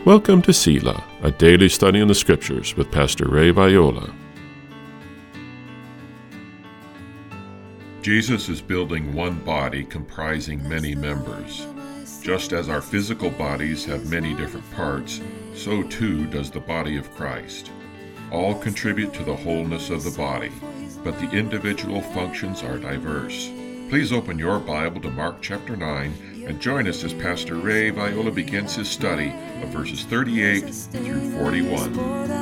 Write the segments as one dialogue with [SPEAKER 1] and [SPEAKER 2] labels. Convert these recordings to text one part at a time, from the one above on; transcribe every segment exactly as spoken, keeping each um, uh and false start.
[SPEAKER 1] Welcome to Selah, a daily study in the Scriptures with Pastor Ray Viola. Jesus is building one body comprising many members. Just as our physical bodies have many different parts, so too does the body of Christ. All contribute to the wholeness of the body, but the individual functions are diverse. Please open your Bible to Mark chapter nine and join us as Pastor Ray Viola begins his study of verses thirty-eight through forty-one.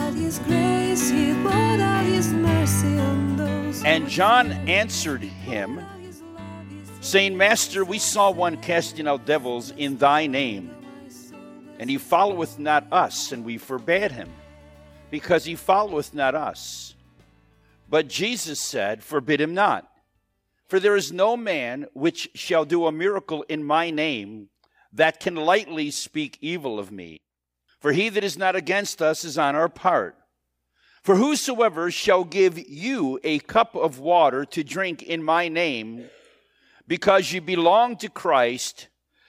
[SPEAKER 2] And John answered him, saying, Master, we saw one casting out devils in thy name, and he followeth not us, and we forbade him, because he followeth not us. But Jesus said, Forbid him not. For there is no man which shall do a miracle in my name that can lightly speak evil of me. For he that is not against us is on our part. For whosoever shall give you a cup of water to drink in my name, because you belong to Christ,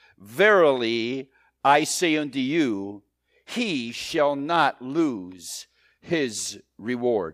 [SPEAKER 2] verily I say unto you, he shall not lose his reward.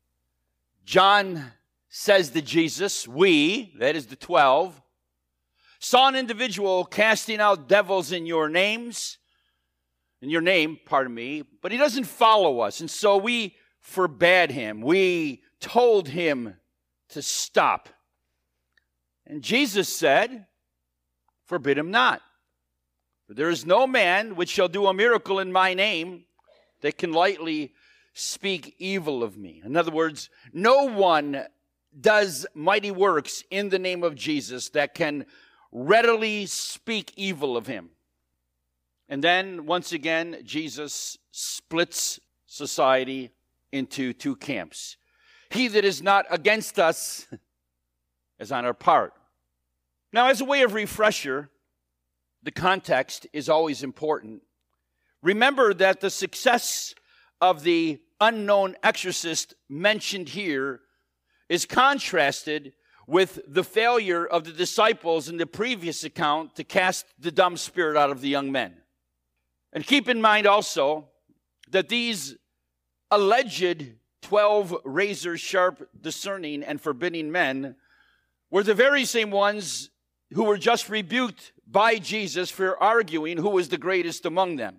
[SPEAKER 2] John says to Jesus, we, that is the twelve, saw an individual casting out devils in your names, in your name, pardon me, but he doesn't follow us. And so we forbade him. We told him to stop. And Jesus said, Forbid him not. For there is no man which shall do a miracle in my name that can lightly speak evil of me. In other words, no one does mighty works in the name of Jesus that can readily speak evil of him. And then, once again, Jesus splits society into two camps. He that is not against us is on our part. Now, as a way of refresher, the context is always important. Remember that the success of the unknown exorcist mentioned here is contrasted with the failure of the disciples in the previous account to cast the dumb spirit out of the young men. And keep in mind also that these alleged twelve razor-sharp, discerning, and forbidding men were the very same ones who were just rebuked by Jesus for arguing who was the greatest among them.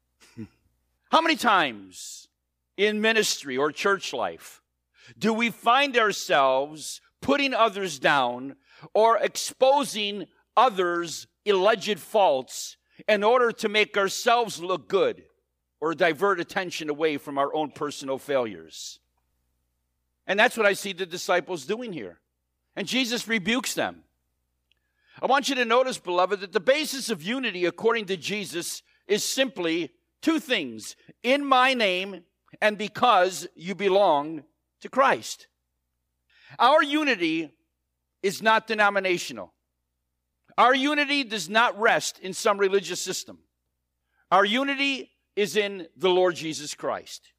[SPEAKER 2] How many times in ministry or church life do we find ourselves putting others down or exposing others' alleged faults in order to make ourselves look good or divert attention away from our own personal failures? And that's what I see the disciples doing here. And Jesus rebukes them. I want you to notice, beloved, that the basis of unity, according to Jesus, is simply two things: in my name and because you belong to Christ. Our unity is not denominational. Our unity does not rest in some religious system. Our unity is in the Lord Jesus Christ.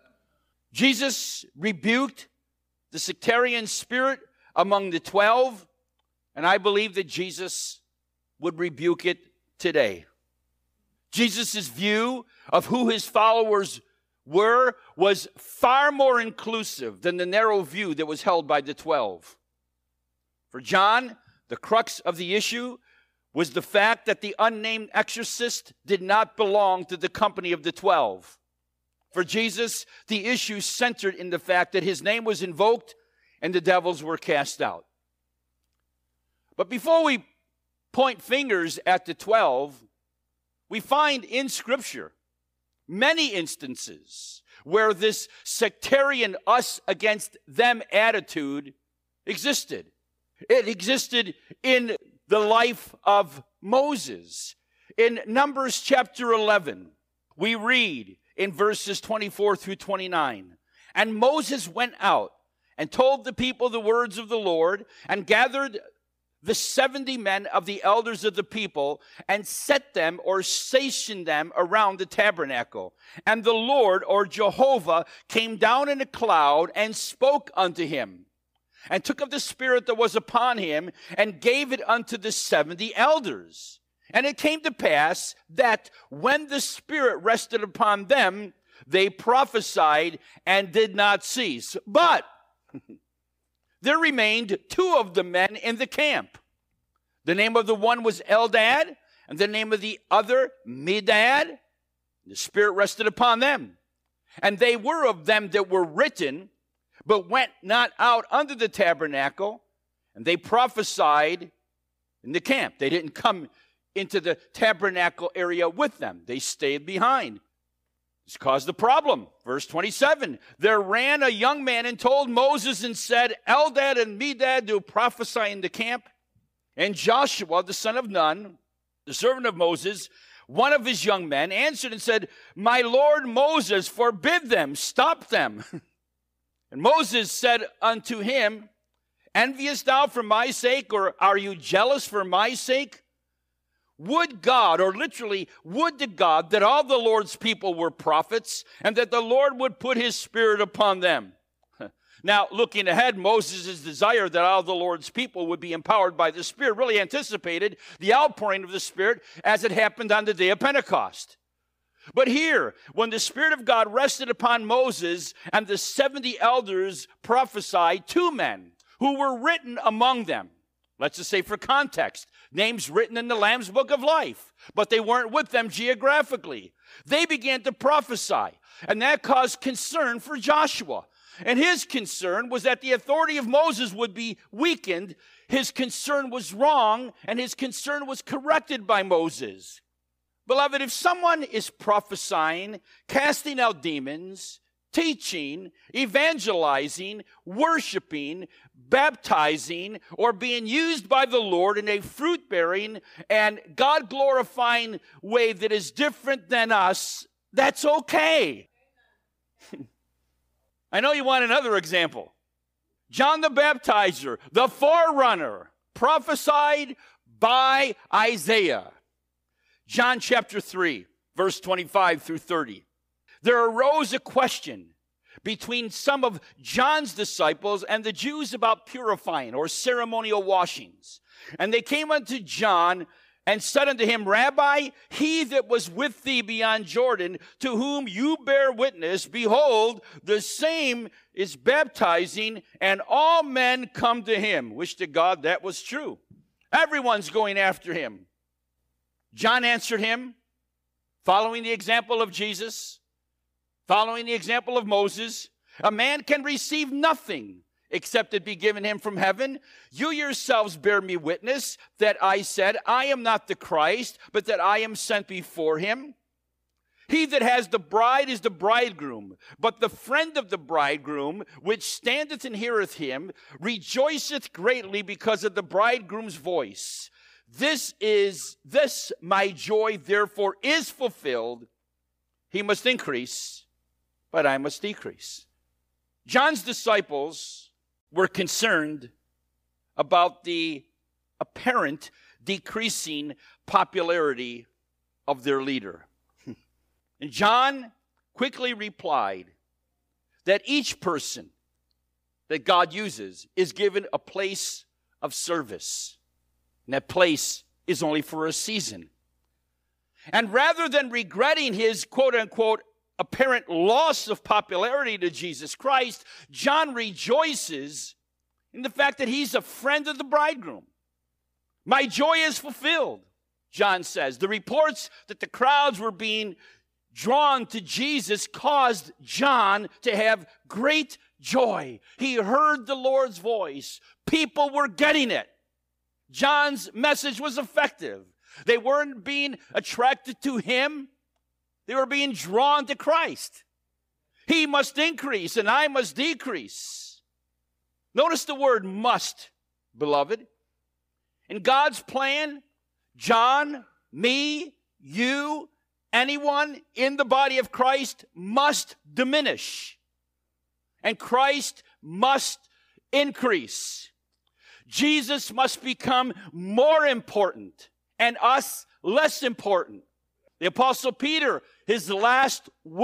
[SPEAKER 2] Jesus rebuked the sectarian spirit among the twelve, and I believe that Jesus would rebuke it today. Jesus' view of who his followers were was far more inclusive than the narrow view that was held by the twelve. For John, the crux of the issue was the fact that the unnamed exorcist did not belong to the company of the twelve. For Jesus, the issue centered in the fact that his name was invoked and the devils were cast out. But before we point fingers at the twelve, we find in Scripture many instances where this sectarian us against them attitude existed. It existed in the life of Moses. In Numbers chapter eleven, we read in verses twenty-four through twenty-nine, And Moses went out and told the people the words of the Lord, and gathered the seventy men of the elders of the people, and set them or stationed them around the tabernacle. And the Lord, or Jehovah, came down in a cloud and spoke unto him, and took of the spirit that was upon him, and gave it unto the seventy elders. And it came to pass that when the Spirit rested upon them, they prophesied and did not cease. But there remained two of the men in the camp. The name of the one was Eldad, and the name of the other Medad. The Spirit rested upon them. And they were of them that were written, but went not out under the tabernacle, and they prophesied in the camp. They didn't come into the tabernacle area with them. They stayed behind. This caused a problem. Verse twenty-seven, there ran a young man and told Moses and said, Eldad and Medad do prophesy in the camp. And Joshua, the son of Nun, the servant of Moses, one of his young men, answered and said, my lord Moses, forbid them, stop them. And Moses said unto him, enviest thou for my sake, or are you jealous for my sake? Would God, or literally, would to God that all the Lord's people were prophets, and that the Lord would put his Spirit upon them. Now, looking ahead, Moses' desire that all the Lord's people would be empowered by the Spirit really anticipated the outpouring of the Spirit as it happened on the day of Pentecost. But here, when the Spirit of God rested upon Moses and the seventy elders prophesied, two men who were written among them, let's just say for context, names written in the Lamb's Book of Life, but they weren't with them geographically. They began to prophesy, and that caused concern for Joshua. And his concern was that the authority of Moses would be weakened. His concern was wrong, and his concern was corrected by Moses. Beloved, if someone is prophesying, casting out demons, teaching, evangelizing, worshiping, baptizing, or being used by the Lord in a fruit-bearing and God-glorifying way that is different than us, that's okay. I know you want another example. John the Baptizer, the forerunner, prophesied by Isaiah. John chapter three, verse twenty-five through thirty. There arose a question between some of John's disciples and the Jews about purifying or ceremonial washings. And they came unto John and said unto him, Rabbi, he that was with thee beyond Jordan, to whom you bear witness, behold, the same is baptizing, and all men come to him. Wish to God that was true. Everyone's going after him. John answered him, following the example of Jesus, following the example of Moses, a man can receive nothing except it be given him from heaven. You yourselves bear me witness that I said, I am not the Christ, but that I am sent before him. He that has the bride is the bridegroom, but the friend of the bridegroom, which standeth and heareth him, rejoiceth greatly because of the bridegroom's voice. This is, this my joy therefore is fulfilled. He must increase, but I must decrease. John's disciples were concerned about the apparent decreasing popularity of their leader. And John quickly replied that each person that God uses is given a place of service. And that place is only for a season. And rather than regretting his quote-unquote apparent loss of popularity to Jesus Christ, John rejoices in the fact that he's a friend of the bridegroom. My joy is fulfilled, John says. The reports that the crowds were being drawn to Jesus caused John to have great joy. He heard the Lord's voice. People were getting it. John's message was effective. They weren't being attracted to him. They were being drawn to Christ. He must increase and I must decrease. Notice the word must, beloved. In God's plan, John, me, you, anyone in the body of Christ must diminish. And Christ must increase. Jesus must become more important and us less important. The Apostle Peter, his last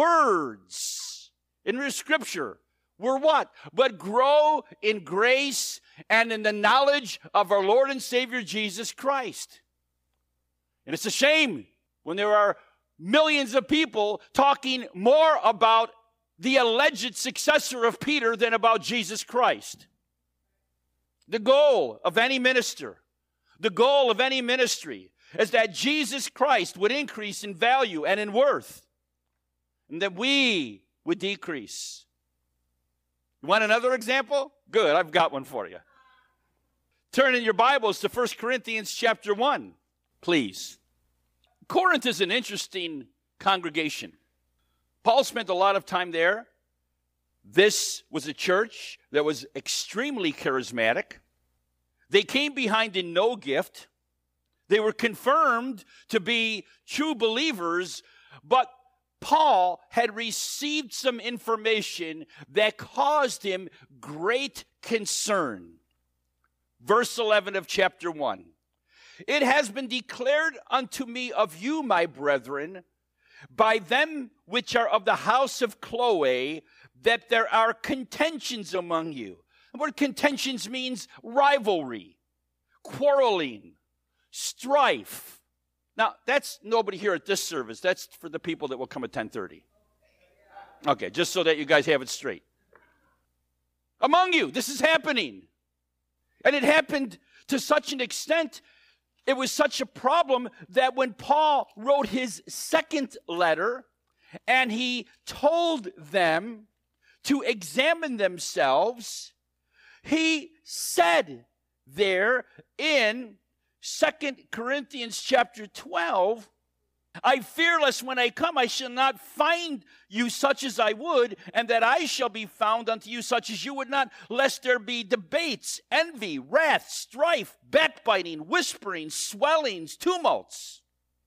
[SPEAKER 2] words in the Scripture were what? But grow in grace and in the knowledge of our Lord and Savior Jesus Christ. And it's a shame when there are millions of people talking more about the alleged successor of Peter than about Jesus Christ. The goal of any minister, the goal of any ministry is that Jesus Christ would increase in value and in worth, and that we would decrease. You want another example? Good, I've got one for you. Turn in your Bibles to First Corinthians chapter one, please. Corinth is an interesting congregation. Paul spent a lot of time there. This was a church that was extremely charismatic. They came behind in no gift. They were confirmed to be true believers, but Paul had received some information that caused him great concern. Verse eleven of chapter one. It has been declared unto me of you, my brethren, by them which are of the house of Chloe, that there are contentions among you. The word contentions means rivalry, quarreling, strife. Now, that's nobody here at this service. That's for the people that will come at ten thirty. Okay, just so that you guys have it straight. Among you, this is happening. And it happened to such an extent, it was such a problem that when Paul wrote his second letter and he told them to examine themselves, he said there in Second Corinthians chapter twelve, I fear lest when I come I shall not find you such as I would, and that I shall be found unto you such as you would not, lest there be debates, envy, wrath, strife, backbiting, whisperings, swellings, tumults.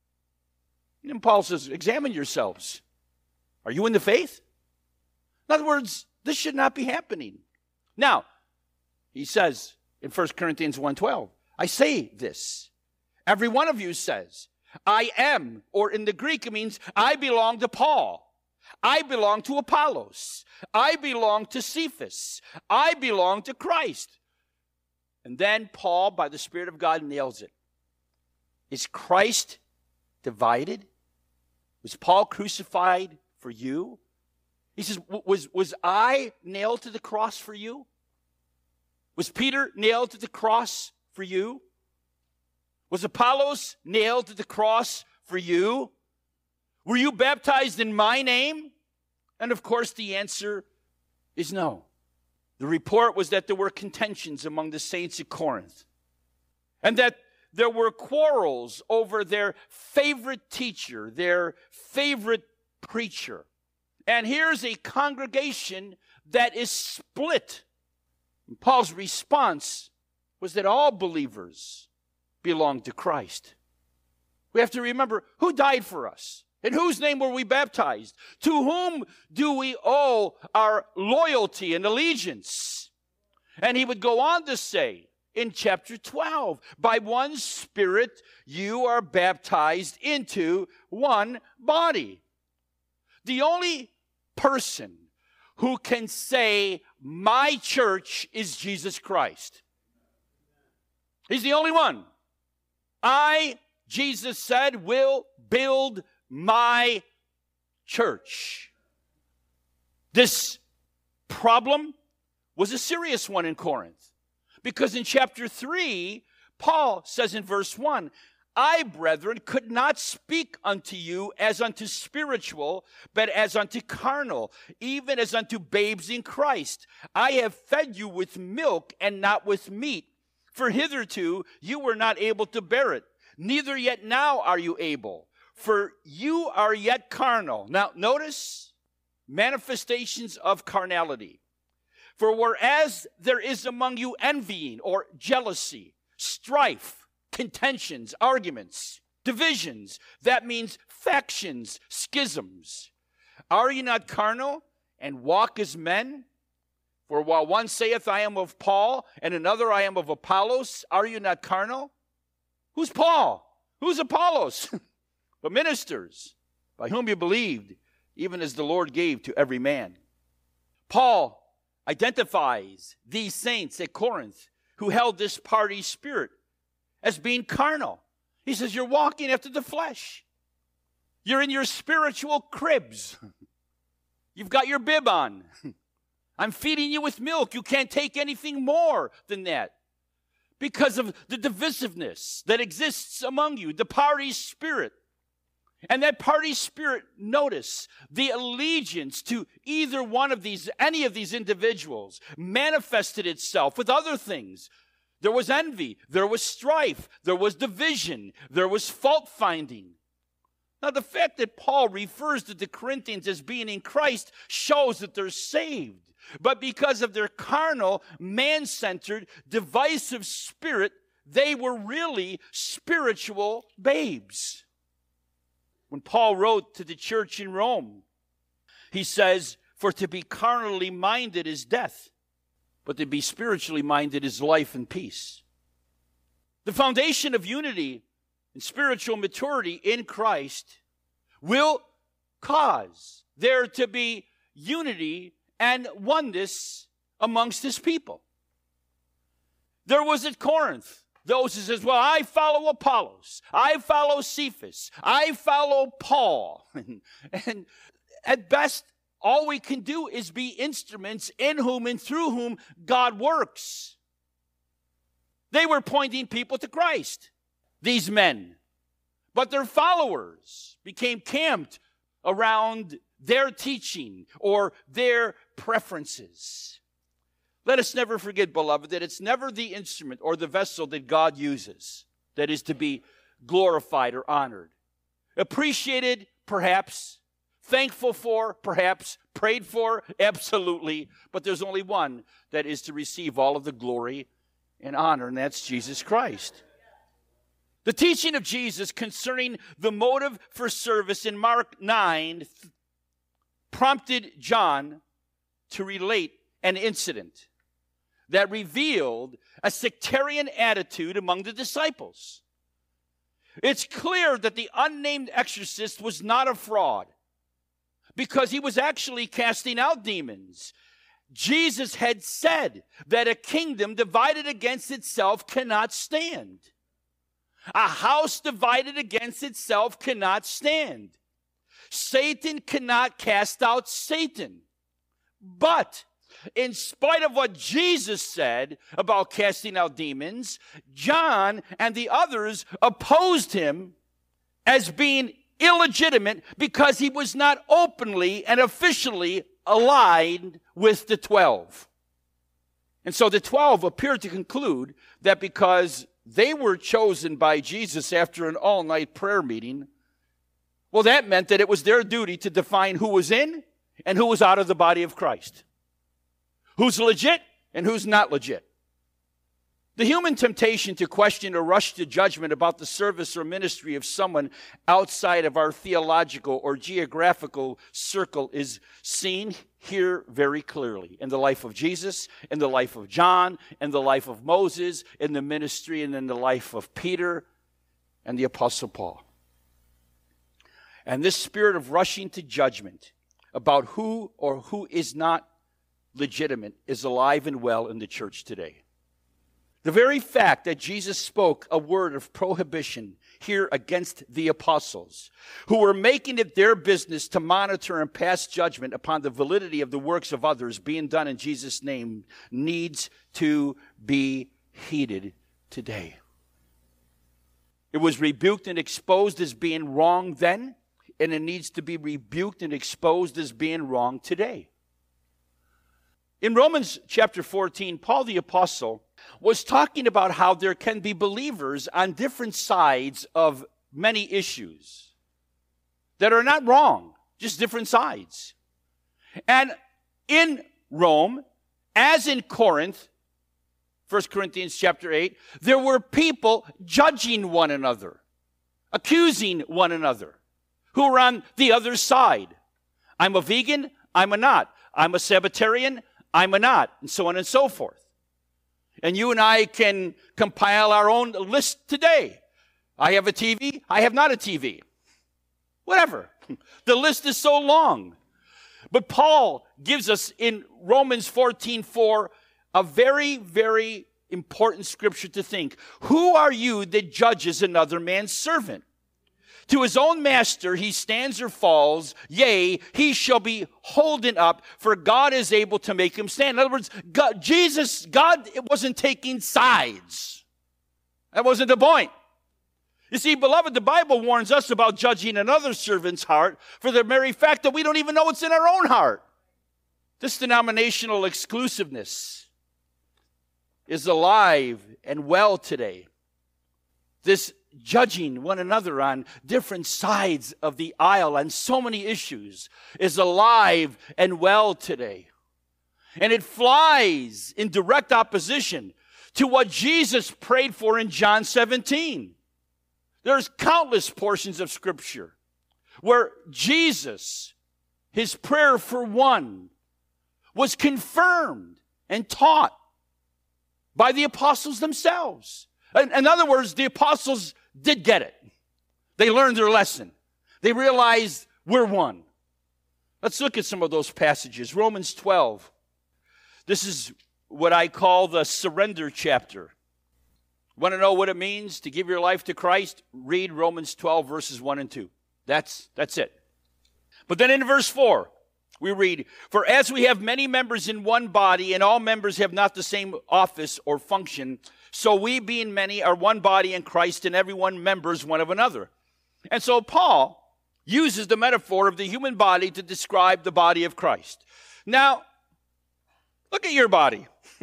[SPEAKER 2] And Paul says, examine yourselves. Are you in the faith? In other words, this should not be happening. Now, he says in First Corinthians one twelve, I say this. Every one of you says, I am, or in the Greek it means I belong to Paul. I belong to Apollos. I belong to Cephas. I belong to Christ. And then Paul, by the Spirit of God, nails it. Is Christ divided? Was Paul crucified for you? He says, was, was I nailed to the cross for you? Was Peter nailed to the cross for you? Was Apollos nailed to the cross for you? Were you baptized in my name? And of course, the answer is no. The report was that there were contentions among the saints at Corinth, and that there were quarrels over their favorite teacher, their favorite preacher. And here's a congregation that is split. And Paul's response was that all believers belong to Christ. We have to remember who died for us. In whose name were we baptized? To whom do we owe our loyalty and allegiance? And he would go on to say in chapter twelve, by one Spirit you are baptized into one body. The only person who can say, my church is Jesus Christ. He's the only one. I, Jesus said, will build my church. This problem was a serious one in Corinth, because in chapter three, Paul says in verse one, I, brethren, could not speak unto you as unto spiritual, but as unto carnal, even as unto babes in Christ. I have fed you with milk and not with meat, for hitherto you were not able to bear it, neither yet now are you able, for you are yet carnal. Now, notice manifestations of carnality. For whereas there is among you envying or jealousy, strife, contentions, arguments, divisions, that means factions, schisms. Are you not carnal and walk as men? For while one saith, I am of Paul, and another, I am of Apollos, are you not carnal? Who's Paul? Who's Apollos? But ministers, by whom you believed, even as the Lord gave to every man. Paul identifies these saints at Corinth who held this party spirit as being carnal. He says, you're walking after the flesh. You're in your spiritual cribs. You've got your bib on. I'm feeding you with milk. You can't take anything more than that because of the divisiveness that exists among you, the party spirit. And that party spirit, notice, the allegiance to either one of these, any of these individuals, manifested itself with other things. There was envy, there was strife, there was division, there was fault-finding. Now, the fact that Paul refers to the Corinthians as being in Christ shows that they're saved. But because of their carnal, man-centered, divisive spirit, they were really spiritual babes. When Paul wrote to the church in Rome, he says, for to be carnally minded is death, but to be spiritually minded is life and peace. The foundation of unity and spiritual maturity in Christ will cause there to be unity and oneness amongst his people. There was at Corinth those who says, well, I follow Apollos, I follow Cephas, I follow Paul. and, and at best, all we can do is be instruments in whom and through whom God works. They were pointing people to Christ, these men. But their followers became camped around their teaching or their preferences. Let us never forget, beloved, that it's never the instrument or the vessel that God uses that is to be glorified or honored. Appreciated, perhaps. Thankful for, perhaps. Prayed for, absolutely. But there's only one that is to receive all of the glory and honor, and that's Jesus Christ. The teaching of Jesus concerning the motive for service in Mark nine prompted John to relate an incident that revealed a sectarian attitude among the disciples. It's clear that the unnamed exorcist was not a fraud because he was actually casting out demons. Jesus had said that a kingdom divided against itself cannot stand. A house divided against itself cannot stand. Satan cannot cast out Satan. But in spite of what Jesus said about casting out demons, John and the others opposed him as being illegitimate because he was not openly and officially aligned with the twelve. And so the twelve appeared to conclude that because they were chosen by Jesus after an all-night prayer meeting, well, that meant that it was their duty to define who was in and who was out of the body of Christ. Who's legit and who's not legit. The human temptation to question or rush to judgment about the service or ministry of someone outside of our theological or geographical circle is seen here very clearly in the life of Jesus, in the life of John, in the life of Moses, in the ministry and in the life of Peter and the Apostle Paul. And this spirit of rushing to judgment about who or who is not legitimate is alive and well in the church today. The very fact that Jesus spoke a word of prohibition here against the apostles, who were making it their business to monitor and pass judgment upon the validity of the works of others being done in Jesus' name, needs to be heeded today. It was rebuked and exposed as being wrong then, and it needs to be rebuked and exposed as being wrong today. In Romans chapter fourteen, Paul the apostle was talking about how there can be believers on different sides of many issues that are not wrong, just different sides. And in Rome, as in Corinth, First Corinthians chapter eight, there were people judging one another, accusing one another, who were on the other side. I'm a vegan, I'm a not. I'm a Sabbatarian, I'm a not, and so on and so forth. And you and I can compile our own list today. I have a T V, I have not a T V. Whatever. The list is so long. But Paul gives us in Romans fourteen four a very, very important scripture to think. Who are you that judges another man's servant? To his own master he stands or falls, yea, he shall be holden up, for God is able to make him stand. In other words, God, Jesus, God wasn't taking sides. That wasn't the point. You see, beloved, the Bible warns us about judging another servant's heart for the very fact that we don't even know what's in our own heart. This denominational exclusiveness is alive and well today. This judging one another on different sides of the aisle on so many issues is alive and well today. And it flies in direct opposition to what Jesus prayed for in John seventeen. There's countless portions of Scripture where Jesus, his prayer for one, was confirmed and taught by the apostles themselves. In, in other words, the apostles did get it. They learned their lesson. They realized we're one. Let's look at some of those passages. Romans twelve. This is what I call the surrender chapter. Want to know what it means to give your life to Christ? Read Romans twelve, verses one and two. That's, that's it. But then in verse four, we read, for as we have many members in one body, and all members have not the same office or function, so we, being many, are one body in Christ, and everyone members one of another. And so Paul uses the metaphor of the human body to describe the body of Christ. Now, look at your body.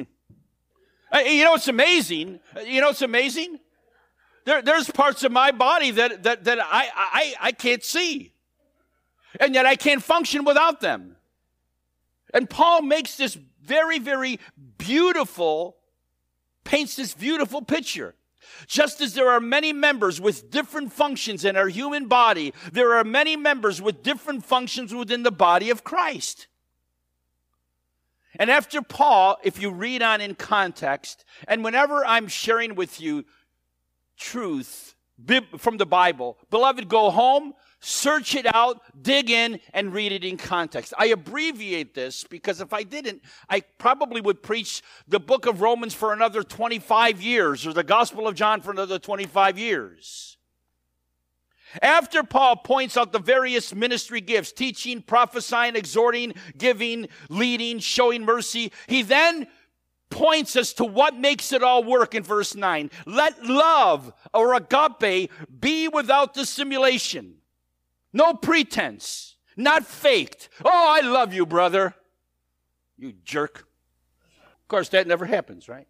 [SPEAKER 2] You know, it's amazing. You know, it's amazing. There, there's parts of my body that, that, that I, I, I can't see. And yet I can't function without them. And Paul makes this very, very beautiful, paints this beautiful picture. Just as there are many members with different functions in our human body, there are many members with different functions within the body of Christ. And after Paul, if you read on in context, and whenever I'm sharing with you truth from the Bible, beloved, go home, search it out, dig in, and read it in context. I abbreviate this because if I didn't, I probably would preach the book of Romans for another twenty-five years or the Gospel of John for another twenty-five years. After Paul points out the various ministry gifts, teaching, prophesying, exhorting, giving, leading, showing mercy, he then points us to what makes it all work in verse nine. Let love, or agape, be without dissimulation. No pretense, not faked. Oh, I love you, brother. You jerk. Of course, that never happens, right?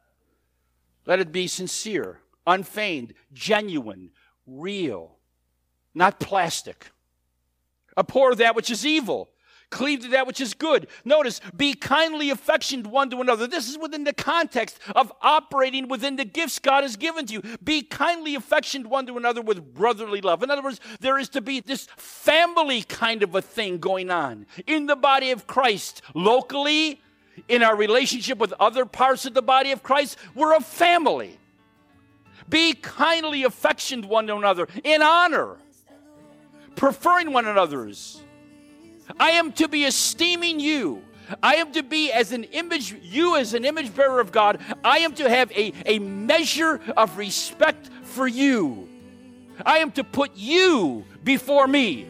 [SPEAKER 2] Let it be sincere, unfeigned, genuine, real, not plastic. Abhor that which is evil. Cleave to that which is good. Notice, be kindly affectioned one to another. This is within the context of operating within the gifts God has given to you. Be kindly affectioned one to another with brotherly love. In other words, there is to be this family kind of a thing going on in the body of Christ. Locally, in our relationship with other parts of the body of Christ, we're a family. Be kindly affectioned one to another in honor, preferring one another's. I am to be esteeming you. I am to be as an image, you as an image bearer of God. I am to have a, a measure of respect for you. I am to put you before me.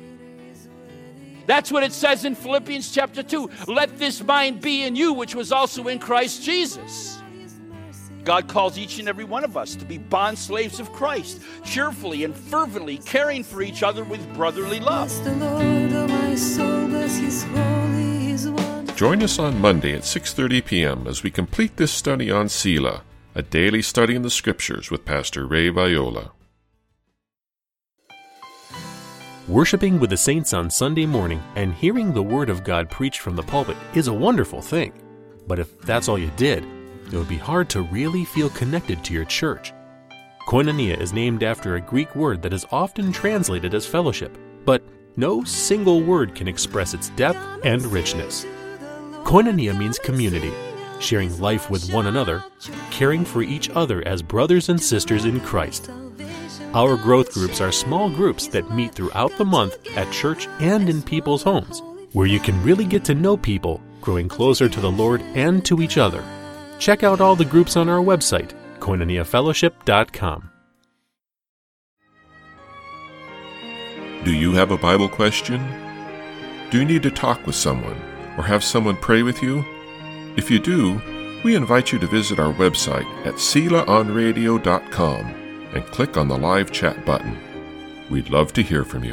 [SPEAKER 2] That's what it says in Philippians chapter two. Let this mind be in you, which was also in Christ Jesus. God calls each and every one of us to be bond slaves of Christ, cheerfully and fervently caring for each other with brotherly love.
[SPEAKER 1] Join us on Monday at six thirty p.m. as we complete this study on Selah, a daily study in the Scriptures with Pastor Ray Viola.
[SPEAKER 3] Worshiping with the saints on Sunday morning and hearing the Word of God preached from the pulpit is a wonderful thing. But if that's all you did, it would be hard to really feel connected to your church. Koinonia is named after a Greek word that is often translated as fellowship, but no single word can express its depth and richness. Koinonia means community, sharing life with one another, caring for each other as brothers and sisters in Christ. Our growth groups are small groups that meet throughout the month at church and in people's homes, where you can really get to know people, growing closer to the Lord and to each other. Check out all the groups on our website, koinonia fellowship dot com.
[SPEAKER 1] Do you have a Bible question? Do you need to talk with someone or have someone pray with you? If you do, we invite you to visit our website at sela on radio dot com and click on the live chat button. We'd love to hear from you.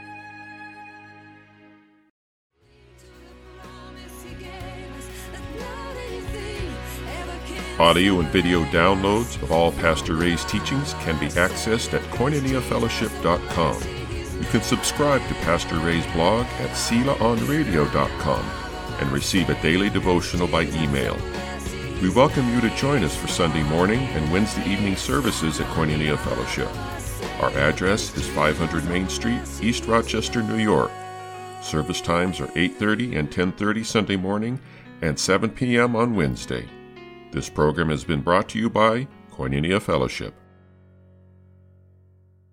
[SPEAKER 1] Audio and video downloads of all Pastor Ray's teachings can be accessed at koinonia fellowship dot com. You can subscribe to Pastor Ray's blog at sela on radio dot com and receive a daily devotional by email. We welcome you to join us for Sunday morning and Wednesday evening services at Koinonia Fellowship. Our address is five hundred Main Street, East Rochester, New York. Service times are eight thirty and ten thirty Sunday morning and seven p.m. on Wednesday. This program has been brought to you by Koinonia Fellowship.